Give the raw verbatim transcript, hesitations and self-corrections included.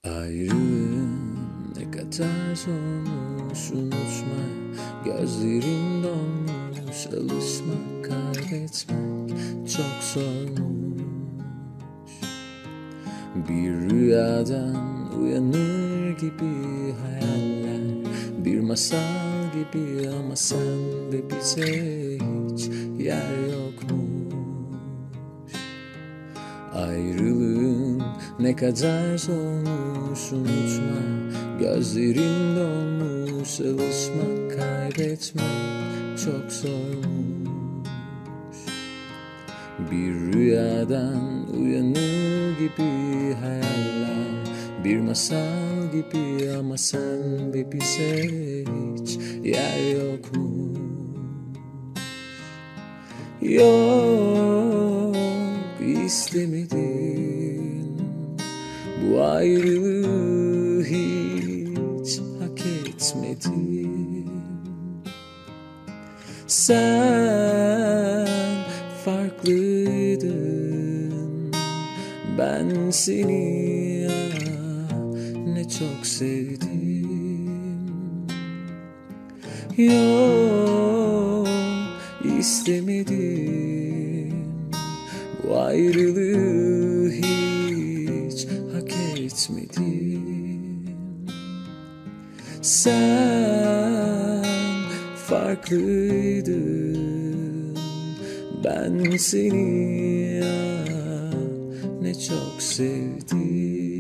Ayrılığın ne kadar zormuş unutmak, gözlerin donmuş alışmak, kaybetmek çok zormuş. Bir rüyadan uyanır gibi hayaller, bir masal gibi ama sen ve bize hiç yer yokmuş. Ayrılığın ne kadar zormuş unutma, gözlerin dolmuş alışmak, kaybetmek çok zormuş. Bir rüyadan uyanır gibi hayaller, bir masal gibi ama sen ve bize hiç yer yokmuş. Yok, istemedim bu ayrılığı, hiç hak etmedim. Sen farklıydın, ben seni ah, ne çok sevdim. Yok, istemedim bu ayrılığı, hiç hak etmedim. Sen farklıydın, ben seni ah, ne çok sevdim.